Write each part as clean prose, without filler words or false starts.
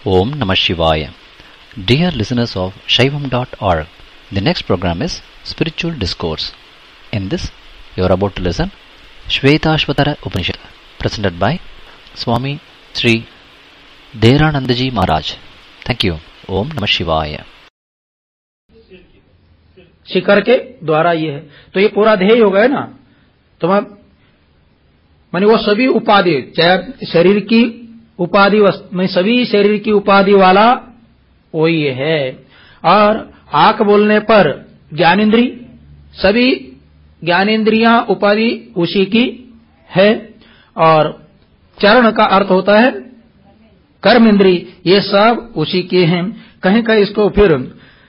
Om Namah Shivaya. Dear listeners of Shaivam.org, the next program is Spiritual Discourse. In this, you are about to listen Shvetashvatara Upanishad, presented by Swami Sri Deranandaji Maharaj. Thank you. Om Namah Shivaya. शिखर के द्वारा ये है, तो ये पूरा ध्येय हो गया ना। तो माने वो सभी उपाधि, चाहे शरीर की उपाधि में सभी शरीर की उपाधि वाला वही है। और आंख बोलने पर ज्ञानेन्द्रिय, सभी ज्ञानेन्द्रियां उपाधि उसी की है। और चरण का अर्थ होता है कर्म इंद्रिय, ये सब उसी के हैं। कहीं कहीं इसको फिर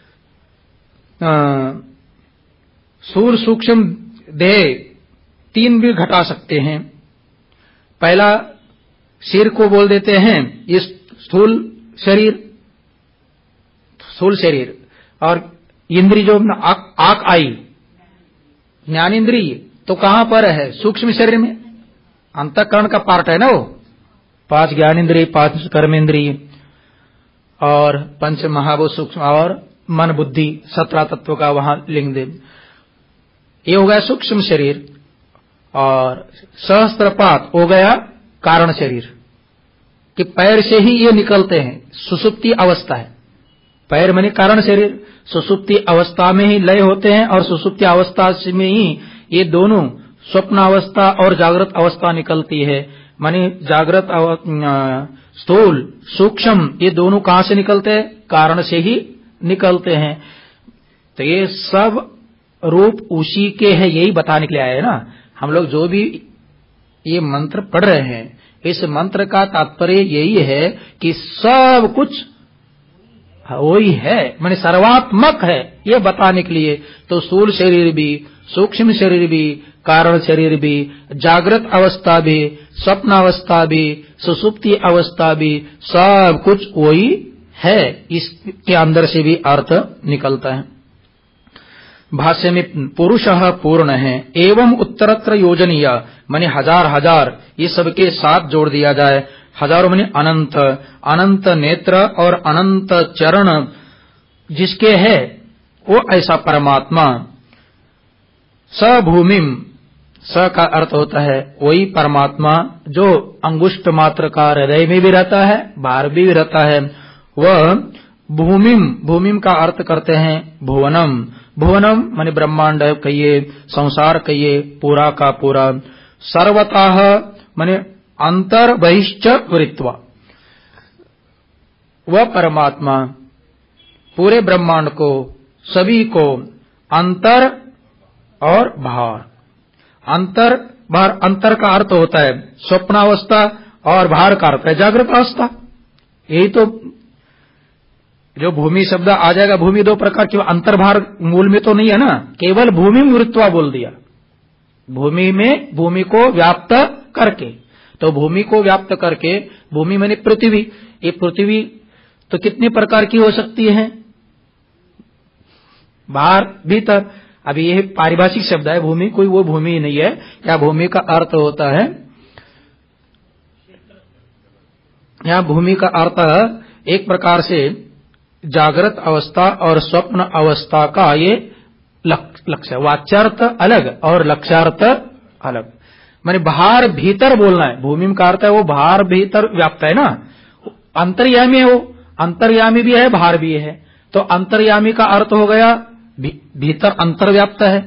स्थूल सूक्ष्म देह तीन भी घटा सकते हैं। पहला सिर को बोल देते हैं ये स्थूल शरीर, और इंद्रिय जो आंख आई ज्ञानेन्द्रिय, तो कहां पर है? सूक्ष्म शरीर में, अंतःकरण का पार्ट है ना वो। 5 ज्ञानेन्द्रिय, 5 कर्मेंद्रिय और 5 महाभूत सूक्ष्म और मन बुद्धि 17 तत्व का वहां लिंग दे। ये हो गया सूक्ष्म शरीर। और सहस्त्रपात हो गया कारण शरीर, कि पैर से ही ये निकलते हैं, सुसुप्ति अवस्था है। पैर माने कारण शरीर, सुसुप्ति अवस्था में ही लय होते हैं और सुसुप्ति अवस्था में ही ये दोनों स्वप्न अवस्था और जागृत अवस्था निकलती है। माने जागृत स्थूल सूक्ष्म ये दोनों कहां से निकलते हैं? कारण से ही निकलते हैं। तो ये सब रूप उसी के है, यही बताने के लिए आए हैं ना हम लोग। जो भी ये मंत्र पढ़ रहे हैं, इस मंत्र का तात्पर्य यही है कि सब कुछ वही है, माने सर्वात्मक है, ये बताने के लिए। तो स्थूल शरीर भी, सूक्ष्म शरीर भी, कारण शरीर भी, जागृत अवस्था भी, स्वप्न अवस्था भी, सुसुप्ति अवस्था भी, सब कुछ वही है। इसके अंदर से भी अर्थ निकलता है। भाष्य में पुरुषः पूर्ण है एवं उत्तरत्र योजनीय, माने हजार ये सबके साथ जोड़ दिया जाए। हजारों माने अनंत, अनंत नेत्र और अनंत चरण जिसके है वो ऐसा परमात्मा। स भूमिम, स का अर्थ होता है वही परमात्मा जो अंगुष्ठ मात्र का हृदय में भी रहता है, बाहर भी रहता है। वह भूमिम का अर्थ करते हैं भुवनम। भुवनम माने ब्रह्मांड कहिए, संसार कहिए, पूरा का पूरा। सर्वतः माने अंतर बहिश्च वृत्वा, वह परमात्मा पूरे ब्रह्मांड को, सभी को अंतर और बाहर। अंतर बाहर, अंतर का अर्थ होता है स्वप्नावस्था और बाहर का अर्थ है जागृत अवस्था। यही तो जो भूमि शब्द आ जाएगा, भूमि 2 प्रकार की, अंतर्भार मूल में तो नहीं है ना, केवल भूमि वृत्वा बोल दिया। भूमि में भूमि को व्याप्त करके, तो भूमि को व्याप्त करके, भूमि माने पृथ्वी। ये पृथ्वी तो कितने प्रकार की हो सकती है? बाहर भीतर। अब ये पारिभाषिक शब्द है, भूमि कोई वो भूमि नहीं है। या भूमि का अर्थ होता है, यहाँ भूमि का अर्थ एक प्रकार से जागृत अवस्था और स्वप्न अवस्था का ये लक्ष्य, वाच्यार्थ अलग और लक्ष्यार्थ अलग। माने बाहर भीतर बोलना है। भूमि का अर्थ है वो बाहर भीतर व्याप्त है ना, अंतर्यामी है वो, अंतर्यामी भी है बाहर भी है। तो अंतर्यामी का अर्थ हो गया भीतर अंतर्व्याप्त है,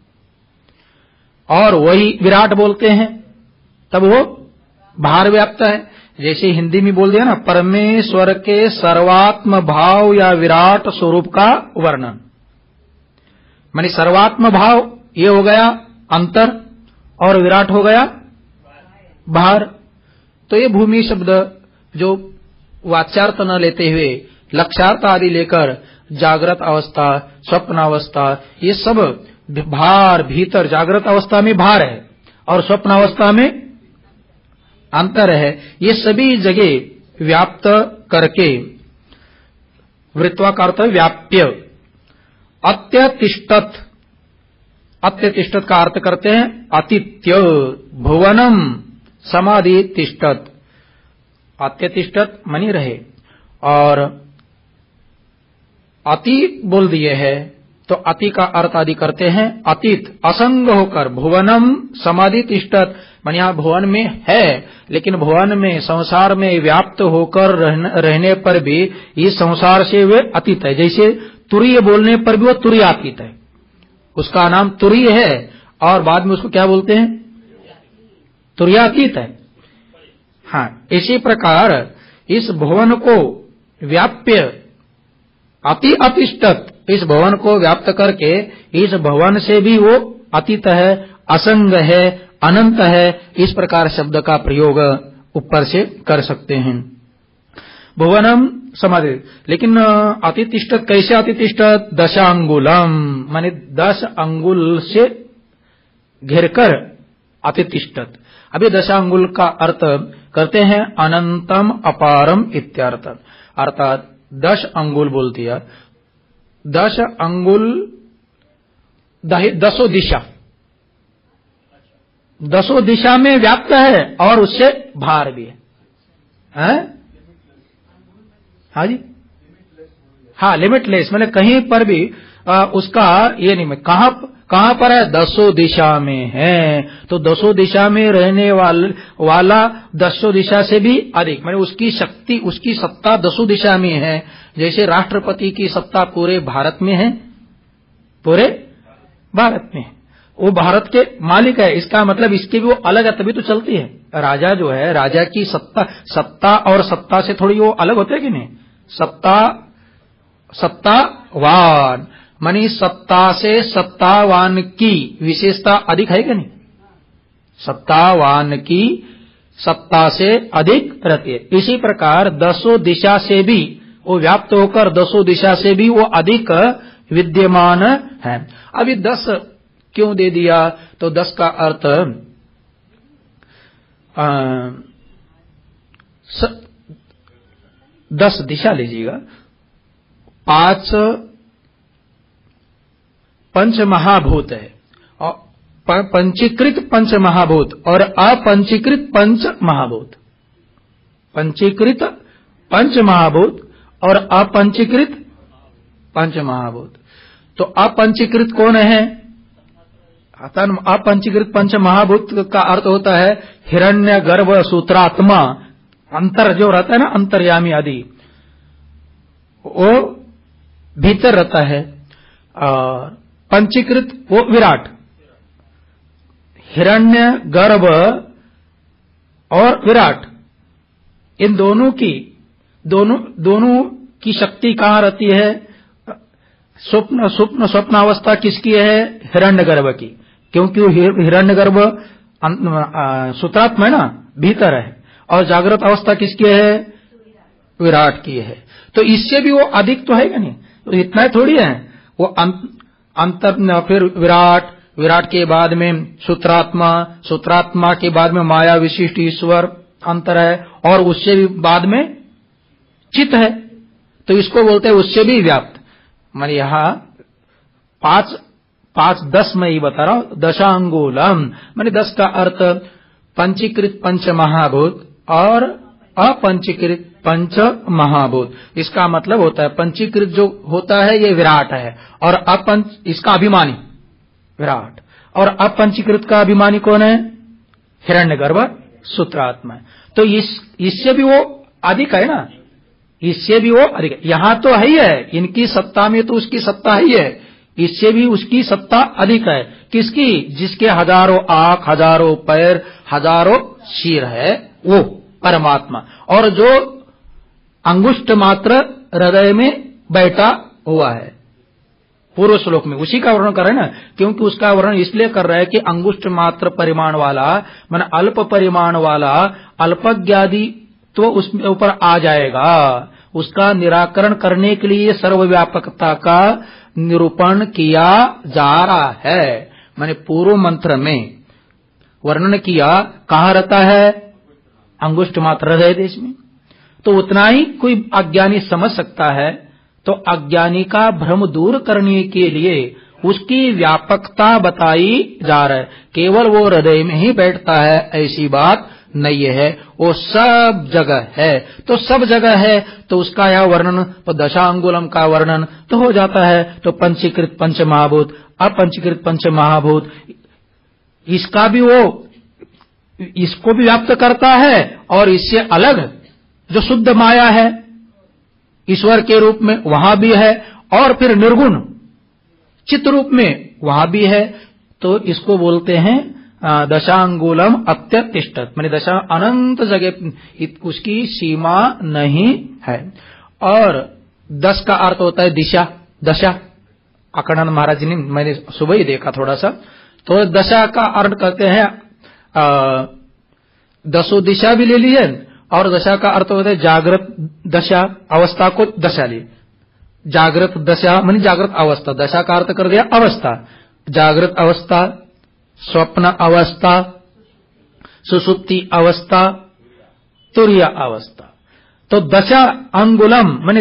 और वही विराट बोलते हैं तब वो बाहर व्याप्त है। जैसे हिंदी में बोल दिया ना, परमेश्वर के सर्वात्म भाव या विराट स्वरूप का वर्णन। माने सर्वात्म भाव ये हो गया अंतर और विराट हो गया बाहर। तो ये भूमि शब्द जो वाच्यार्थ न लेते हुए लक्ष्यार्थ आदि लेकर जागृत अवस्था, स्वप्न अवस्था, ये सब बाहर भीतर, जागृत अवस्था में बाहर है और स्वप्न अवस्था में अंतर है। ये सभी जगह व्याप्त करके, वृत्वाकार व्याप्य। अत्यतिष्ठत, अत्यतिष्ठत का अर्थ करते हैं अतिथ्य। भुवनम समाधि तिष्ठत, अत्यतिष्ठत मनी रहे, और अति बोल दिए हैं तो अति का अर्थ आदि करते हैं अतीत, असंग होकर। भुवनम समाधि तिष्ठत, मान यहाँ भुवन में है लेकिन भुवन में संसार में व्याप्त होकर रहने पर भी इस संसार से वे अतीत है। जैसे तुरीय बोलने पर भी वो तुरीयातीत है, उसका नाम तुरीय है और बाद में उसको क्या बोलते हैं, तुरीयातीत है। हाँ, इसी प्रकार इस भुवन को व्याप्य अति अतिष्ठत, इस भवन को व्याप्त करके इस भवन से भी वो अतीत है, असंग है, अनंत है। इस प्रकार शब्द का प्रयोग ऊपर से कर सकते हैं। भुवनम समाधि, लेकिन अतितिष्ठत कैसे अतितिष्ठत, 10 अंगुलम, माने 10 अंगुल से घेरकर अतितिष्ठत। अभी 10 अंगुल का अर्थ करते हैं अनंतम अपारम इत्यर्थ, अर्थात 10 अंगुल बोल दिया। 10 अंगुल 10 दिशा, 10 दिशा में व्याप्त है और उससे बाहर भी है। हाँ जी, हाँ, लिमिटलेस, मैंने कहीं पर भी उसका ये नहीं, मैं कहां पर है, 10 दिशा में है। तो 10 दिशा में रहने वाला 10 दिशा से भी अधिक, मैंने उसकी शक्ति, उसकी सत्ता 10 दिशा में है। जैसे राष्ट्रपति की सत्ता पूरे भारत में है, पूरे भारत में, वो भारत के मालिक है। इसका मतलब इसके भी वो अलग है तभी तो चलती है। राजा जो है, राजा की सत्ता और सत्ता से थोड़ी वो अलग होते है कि नहीं। सत्तावान मानी सत्ता से सत्तावान की विशेषता अधिक है कि नहीं। सत्तावान की सत्ता से अधिक रहती है। इसी प्रकार 10 दिशा से भी वो व्याप्त होकर 10 दिशा से भी वो अधिक विद्यमान है। अभी 10 क्यों दे दिया, तो 10 का अर्थ 10 दिशा लीजिएगा। 5 पंच महाभूत है और पंचीकृत पंच महाभूत और अपंचीकृत पंच महाभूत। पंचीकृत पंच महाभूत और अपंचीकृत पंच महाभूत। तो अपंचीकृत कौन है, अपंचीकृत पंच महाभूत का अर्थ होता है हिरण्य गर्भ सूत्रात्मा, अंतर जो रहता है ना, अंतर्यामी आदि, वो भीतर रहता है। और पंचीकृत वो विराट, हिरण्य गर्भ और विराट, इन दोनों की शक्ति कहां रहती है। स्वप्नावस्था किसकी है, हिरण्यगर्भ की, क्योंकि हिरण्यगर्भ सूत्रात्मा है ना, भीतर है। और जागृत अवस्था किसकी है, विराट की है। तो इससे भी वो अधिक तो है कि नहीं, तो इतना ही थोड़ी है। वो अंतर, फिर विराट के बाद में सूत्रात्मा के बाद में माया विशिष्ट ईश्वर अंतर है, और उससे भी बाद में चित्त है। तो इसको बोलते हैं उससे भी व्याप्त। मैं यहां 10 मैं ही बता रहा हूं, 10 अंगुलम मैंने 10 का अर्थ पंचीकृत पंच महाभूत और अपंचीकृत पंच महाभूत। इसका मतलब होता है पंचीकृत जो होता है ये विराट है, और इसका अभिमानी विराट, और अपंचीकृत का अभिमानी कौन है, हिरण्यगर्भ सूत्रात्मा। तो इससे भी वो अधिक है ना, इससे भी वो अधिक। यहां तो है ही है, इनकी सत्ता में तो उसकी सत्ता ही है, इससे भी उसकी सत्ता अधिक है। किसकी, जिसके हजारों आंख, हजारों पैर, हजारों शीर है, वो परमात्मा। और जो अंगुष्ठ मात्र हृदय में बैठा हुआ है, पूर्व श्लोक में उसी का वर्णन कर रहे हैं ना, क्योंकि उसका वर्णन इसलिए कर रहा है कि अंगुष्ठ मात्र परिमाण वाला, माने अल्प परिमाण वाला अल्पज्ञादि तो उसके ऊपर आ जाएगा। उसका निराकरण करने के लिए सर्वव्यापकता का निरूपण किया जा रहा है। मैंने पूर्व मंत्र में वर्णन किया, कहां रहता है, अंगुष्ठ मात्र हृदय देश में। तो उतना ही कोई अज्ञानी समझ सकता है। तो अज्ञानी का भ्रम दूर करने के लिए उसकी व्यापकता बताई जा रहा है। केवल वो हृदय में ही बैठता है ऐसी बात नहीं है, वो सब जगह है। तो सब जगह है तो उसका यह वर्णन, तो दशांगुलम का वर्णन तो हो जाता है। तो पंचीकृत पंच महाभूत, अपंचीकृत पंच महाभूत, इसका भी वो इसको भी व्याप्त करता है, और इससे अलग जो शुद्ध माया है ईश्वर के रूप में वहां भी है, और फिर निर्गुण चित्त रूप में वहां भी है। तो इसको बोलते हैं दशांगुलम अत्यतिष्ठत, माने दशा अनंत जगह, उसकी सीमा नहीं है। और 10 का अर्थ होता है दिशा, दशा। अकड़ानंद महाराज जी ने, मैंने सुबह ही देखा थोड़ा सा, तो दशा का अर्थ करते हैं 10 दिशा भी ले लीजिए, और दशा का अर्थ होता है जागृत दशा, अवस्था को दशा ली। जागृत दशा मानी जागृत अवस्था, दशा का अर्थ कर दिया अवस्था, जागृत अवस्था, स्वप्न अवस्था, सुषुप्ति अवस्था, तुर्य अवस्था। तो दशा अंगुलम माने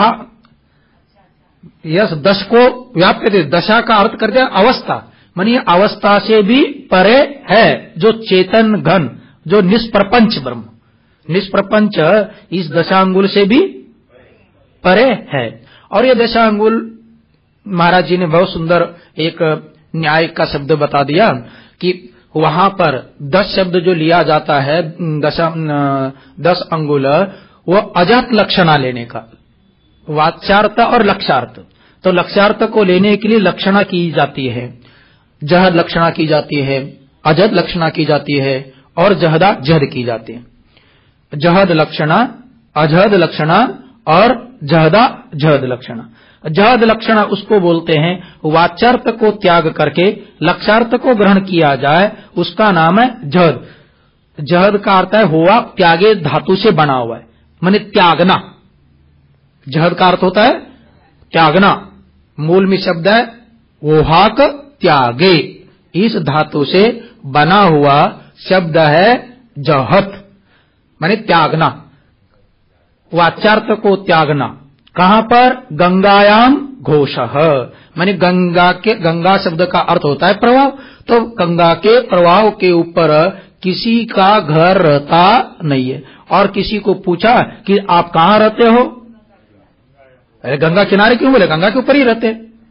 10 को व्याप्त करते, दशा का अर्थ कर दिया अवस्था, मानी अवस्था से भी परे है, जो चेतन घन, जो निष्प्रपंच ब्रह्म, निष्प्रपंच इस दशांगुल से भी परे है। और ये दशांगुल महाराज जी ने बहुत सुंदर एक न्याय का शब्द बता दिया कि वहां पर 10 शब्द जो लिया जाता है 10 अंगुल, वो अजात लक्षणा लेने का, वाच्यार्थ और लक्षार्थ। तो लक्षार्थ को लेने के लिए लक्षणा की जाती है, जहद लक्षणा की जाती है, अजद लक्षणा की जाती है, और जहदा जहद की जाती है। जहद लक्षणा, अजहद लक्षणा और जहदा जहद लक्षणा। जहद लक्षणा उसको बोलते हैं वाच्यार्थ को त्याग करके लक्षार्थ को ग्रहण किया जाए, उसका नाम है जहद। जहद का अर्थ है हुआ, त्यागे धातु से बना हुआ है, माने त्यागना। जहद का अर्थ होता है त्यागना, मूल में शब्द है ओहाक त्यागे, इस धातु से बना हुआ शब्द है जहत, माने त्यागना, वाच्यार्थ को त्यागना। कहां पर? गंगायाम घोषः, माने गंगा शब्द का अर्थ होता है प्रवाह। तो गंगा के प्रवाह के ऊपर किसी का घर रहता नहीं है। और किसी को पूछा कि आप कहां रहते हो, अरे गंगा किनारे क्यों बोले, गंगा के ऊपर ही रहते।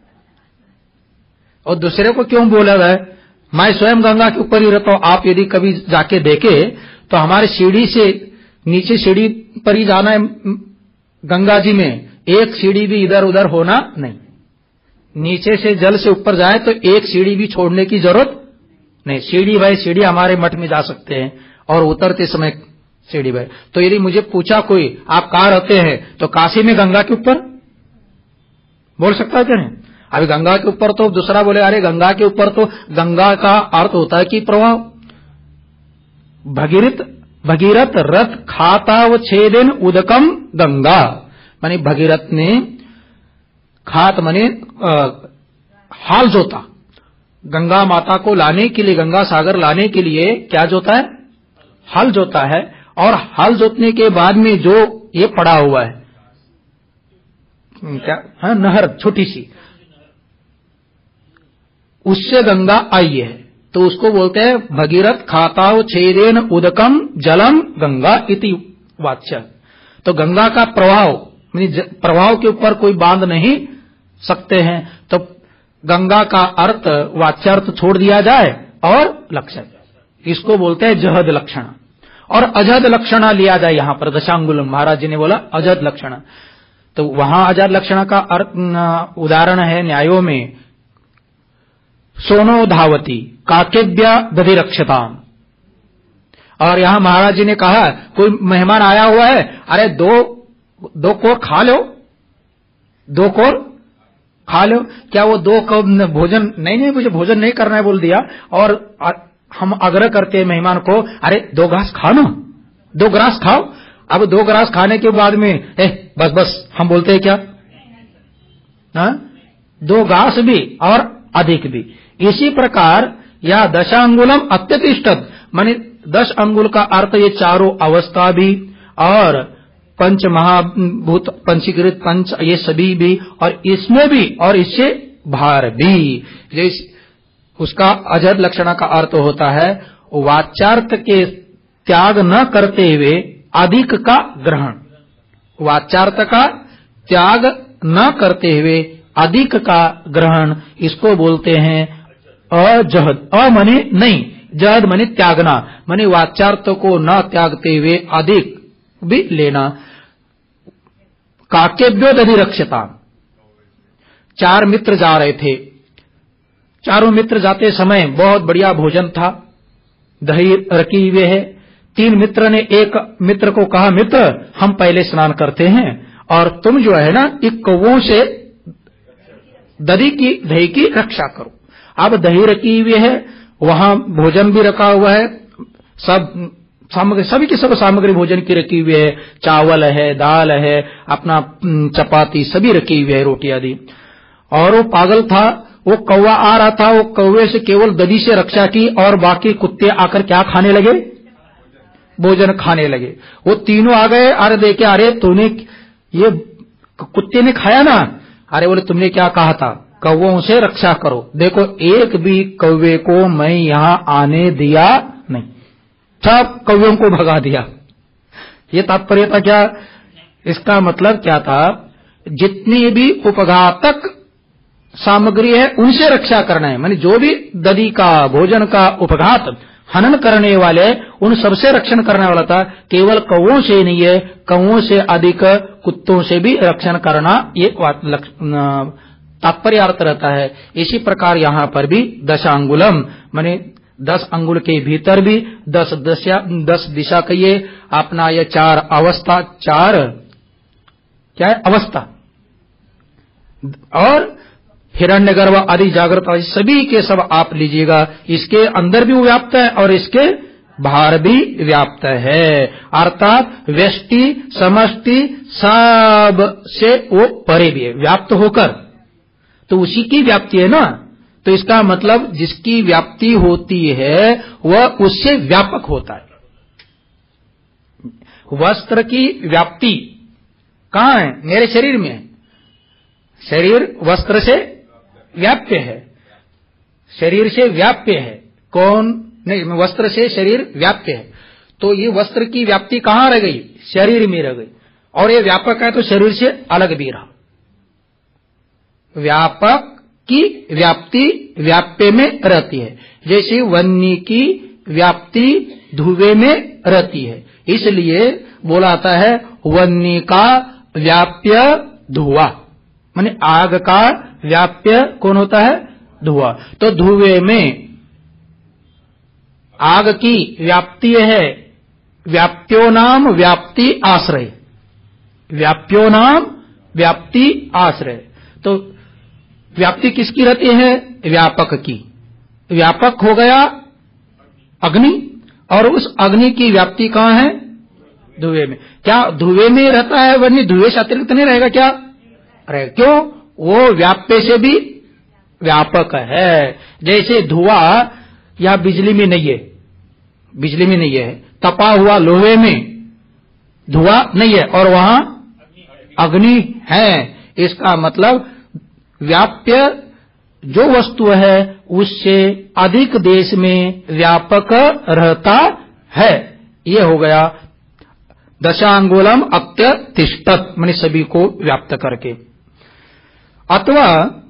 और दूसरे को क्यों बोला है, मैं स्वयं गंगा के ऊपर ही रहता हूं। आप यदि कभी जाके देखे तो हमारे सीढ़ी से नीचे सीढ़ी पर ही जाना है, गंगा जी में एक सीढ़ी भी इधर उधर होना नहीं। नीचे से जल से ऊपर जाए तो एक सीढ़ी भी छोड़ने की जरूरत नहीं। सीढ़ी बाय सीढ़ी हमारे मठ में जा सकते हैं, और उतरते समय सीढ़ी बाय। तो यदि मुझे पूछा कोई आप कहां रहते हैं, तो काशी में गंगा के ऊपर बोल सकता है क्या नहीं? अभी गंगा के ऊपर तो दूसरा बोले अरे गंगा के ऊपर, तो गंगा का अर्थ होता है कि प्रवाह। भगीरथ रथ खाता व छेदेन उदकम गंगा, माने भगीरथ ने खात माने हाल जोता, गंगा माता को लाने के लिए, गंगा सागर लाने के लिए क्या जोता है? हल जोता है। और हल जोतने के बाद में जो ये पड़ा हुआ है क्या, हाँ, नहर छोटी सी, उससे गंगा आई है, तो उसको बोलते हैं भगीरथ खाताव छेदेन उदकम जलम गंगा इति वाच्य। तो गंगा का प्रवाह के ऊपर कोई बांध नहीं सकते हैं। तो गंगा का अर्थ वाच्यार्थ छोड़ दिया जाए और लक्षण, इसको बोलते हैं जहद लक्षण। और अजहद लक्षणा लिया जाए यहां पर दशांगुलम, महाराज जी ने बोला अजहद लक्षण। तो वहां अजहद लक्षण का अर्थ उदाहरण है न्यायों में, सोनो धावती काकेभ्य दधिरक्षताम। और यहां महाराज जी ने कहा कोई मेहमान आया हुआ है, अरे दो कोर खा लो, 2 कोर खा लो। क्या वो 2 कोर भोजन नहीं, मुझे भोजन नहीं करना है बोल दिया। और हम आग्रह करते हैं मेहमान को, अरे 2 ग्रास खाओ ना, 2 ग्रास खाओ। अब 2 ग्रास खाने के बाद में बस हम बोलते हैं क्या, 2 ग्रास भी और अधिक भी। इसी प्रकार यह दशांगुलम अत्यतिष्ठत, माने 10 अंगुल का अर्थ ये चारों अवस्था भी, और पंच महाभूत, पंचीकृत पंच, ये सभी भी, और इसमें भी, और इससे बाहर भी। उसका अजहद लक्षणा का अर्थ होता है वाच्यार्थ के त्याग न करते हुए अधिक का ग्रहण, वाच्यार्थ का त्याग न करते हुए अधिक का ग्रहण, इसको बोलते हैं अजहद। अ मने नहीं, जहद मने त्यागना, मने वाच्यार्थ को न त्यागते हुए अधिक भी लेना। काकेभ्यो दधिरक्षता, 4 मित्र जा रहे थे। चारों मित्र जाते समय बहुत बढ़िया भोजन था, दही रखी हुए है। 3 मित्र ने एक मित्र को कहा, मित्र हम पहले स्नान करते हैं और तुम जो है ना एक कौवों से दही की रक्षा करो। अब दही रखी हुई है, वहां भोजन भी रखा हुआ है, सब सामग्री, सभी की सब सामग्री भोजन की रखी हुई है, चावल है, दाल है, अपना चपाती सभी रखी हुई है, रोटी आदि। और वो पागल था, वो कौवा आ रहा था, वो कौवे से केवल दही से रक्षा की और बाकी कुत्ते आकर क्या खाने लगे? भोजन खाने लगे। वो तीनों आ गए, अरे देखे, अरे तूने ये कुत्ते ने खाया ना? अरे बोले तुमने क्या कहा था? कौवों से रक्षा करो। देखो एक भी कौवे को मैं यहां आने दिया नहीं, सब कौवों को भगा दिया। ये तात्पर्य था क्या? इसका मतलब क्या था? जितनी भी उपघातक सामग्री है उनसे रक्षा करना है, माने जो भी दधी का, भोजन का उपघात हनन करने वाले, उन सबसे रक्षण करने वाला था। केवल कौवों से नहीं है, कौवों से अधिक कुत्तों से भी रक्षण करना, ये तात्पर्य अर्थ रहता है। इसी प्रकार यहां पर भी 10 अंगुलम माने 10 अंगुल के भीतर भी 10 दिशा कहिए अपना, ये 4 अवस्था, 4 क्या है? अवस्था। और हिरण्यगर्भ आदि जागृत आदि सभी के सब आप लीजिएगा, इसके अंदर भी वो व्याप्त है और इसके बाहर भी व्याप्त है। अर्थात व्यष्टि समष्टि सब से वो परे भी है, व्याप्त होकर, तो उसी की व्याप्ति है ना। तो इसका मतलब जिसकी व्याप्ति होती है वह उससे व्यापक होता है। वस्त्र की व्याप्ति कहां है? मेरे शरीर में है। शरीर वस्त्र से व्याप्य है, शरीर से व्याप्य है। कौन? नहीं, वस्त्र से शरीर व्याप्य है। तो ये वस्त्र की व्याप्ति कहां रह गई? शरीर में रह गई। और ये व्यापक है तो शरीर से अलग भी रहा। व्यापक की व्याप्ति व्याप्य में रहती है, जैसे वन्य की व्याप्ति धुएं में रहती है। इसलिए बोला आता है वन्य का व्याप्य धुआं, माने आग का व्याप्य कौन होता है? धुआं। तो धुएं में आग की व्याप्ति है, व्याप्यो नाम व्याप्ति आश्रय, व्याप्यो नाम व्याप्ति आश्रय। तो व्याप्ति किसकी रहती है? व्यापक की। व्यापक हो गया अग्नि, और उस अग्नि की व्याप्ति कहां है? धुएं में। क्या धुएं में रहता है वन्य? धुएं से अतिरिक्त नहीं रहेगा क्या? अरे क्यों? वो व्याप्य से भी व्यापक है। जैसे धुआं या बिजली में नहीं है, बिजली में नहीं है, तपा हुआ लोहे में धुआं नहीं है और वहां अग्नि है। इसका मतलब व्याप्य जो वस्तु है उससे अधिक देश में व्यापक रहता है। ये हो गया दशांगुलम अत्यतिष्ठत, माने सभी को व्याप्त करके। अथवा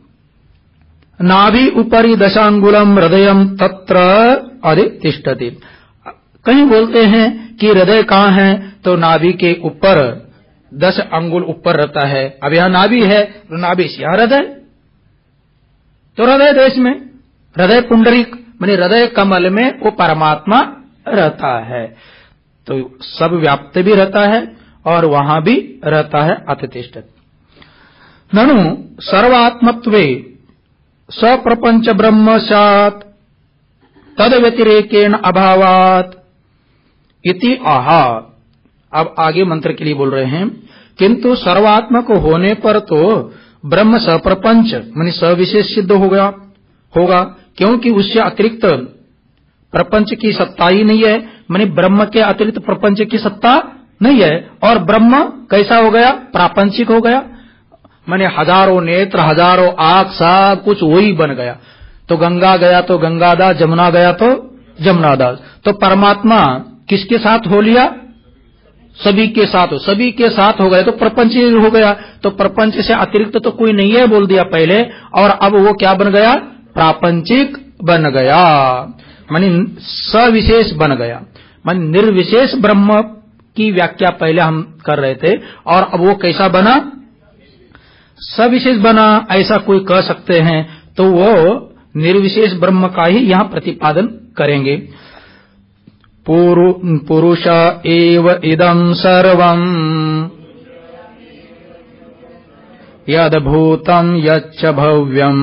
नाभि उपरि दशांगुलम हृदयम तत्र अधितिष्ठति। कहीं बोलते हैं कि हृदय कहां है? तो नाभि के ऊपर 10 अंगुल ऊपर रहता है। अब यहां नाभि है तो नाभि से यहां हृदय, तो हृदय देश में, हृदय पुंडरीक माने हृदय कमल में वो परमात्मा रहता है। तो सब व्याप्त भी रहता है और वहां भी रहता है अतिष्ठित। ननु सर्वात्मत्वे सप्रपंच ब्रह्म सात तद व्यतिरेकेण अभावात इति आहा। अब आगे मंत्र के लिए बोल रहे हैं, किंतु सर्वात्मक होने पर तो ब्रह्म सप्रपंच माने सविशेष सिद्ध होगा, क्योंकि उससे अतिरिक्त प्रपंच की सत्ता ही नहीं है। माने ब्रह्म के अतिरिक्त प्रपंच की सत्ता नहीं है। और ब्रह्म कैसा हो गया? प्रापंचिक हो गया, माने हजारों नेत्र, हजारों आंख, सब कुछ वही बन गया। तो गंगा गया तो गंगादास, जमुना गया तो जमुनादास। तो परमात्मा किसके साथ हो लिया? सभी के साथ हो, सभी के साथ हो गए तो प्रपंच हो गया। तो प्रपंच से अतिरिक्त तो कोई नहीं है बोल दिया पहले, और अब वो क्या बन गया? प्रापंचिक बन गया, मानी सविशेष बन गया। मानी निर्विशेष ब्रह्म की व्याख्या पहले हम कर रहे थे, और अब वो कैसा बना? सविशेष बना, ऐसा कोई कह सकते हैं। तो वो निर्विशेष ब्रह्म का ही यहां प्रतिपादन करेंगे। पुरुष एव इदं सर्वं यद्भूतं यच्च भव्यम्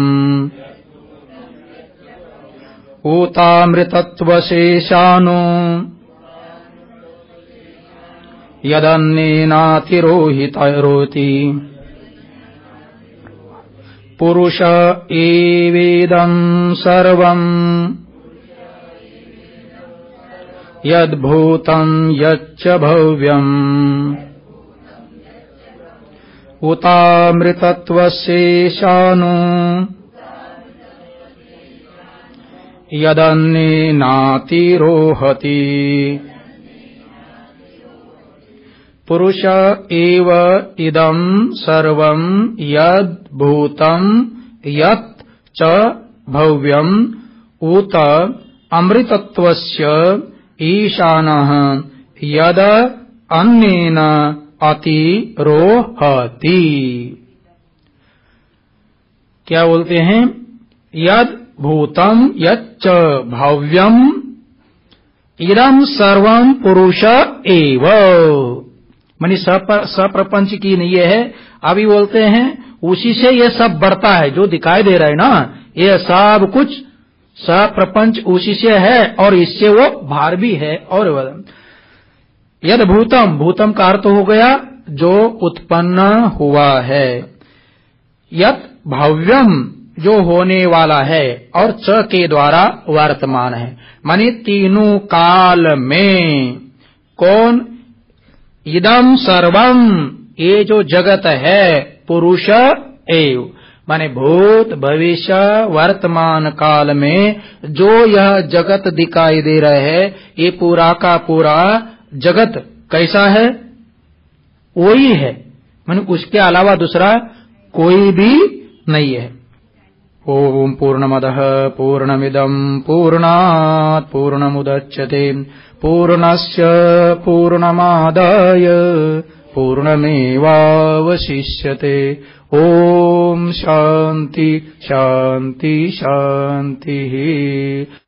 ऊतामृतत्वशेषानो यदन्नेनातिरोहितरोति। पुरुष एवेदं सर्वं यद्भूतं यच्च भव्यम् उतामृतत्वशेषानो यदन्नेनातिरोहति। पुरुष एव इदं सर्वं यद्भूतं यत् च भव्यम् उत अमृतत्वस्य ईशानः यद अन्नेन अतिरोहति। क्या बोलते हैं? यद भूतम यच्च भव्यम इदं सर्वं पुरुष एव, मानी सप्रपंच की नहीं है। अभी बोलते हैं उसी से ये सब बढ़ता है, जो दिखाई दे रहा है ना, ये सब कुछ सप्रपंच उसी से है, और इससे वो भार भी है। और यद भूतम, भूतम का अर्थ हो गया जो उत्पन्न हुआ है, यत भव्यम जो होने वाला है, और च के द्वारा वर्तमान है, माने तीनों काल में। कौन? इदम सर्वम, ये जो जगत है, पुरुष एव, माने भूत भविष्य वर्तमान काल में जो यह जगत दिखाई दे रहा है, ये पूरा का पूरा जगत कैसा है? वही है, माने उसके अलावा दूसरा कोई भी नहीं है। ओम पूर्णमदः पूर्णमिदं पूर्णात् पूर्णमुदच्यते पूर्णस्य पूर्णमादाय पूर्णमेवावशिष्यते। ओम शांति शांति शांति।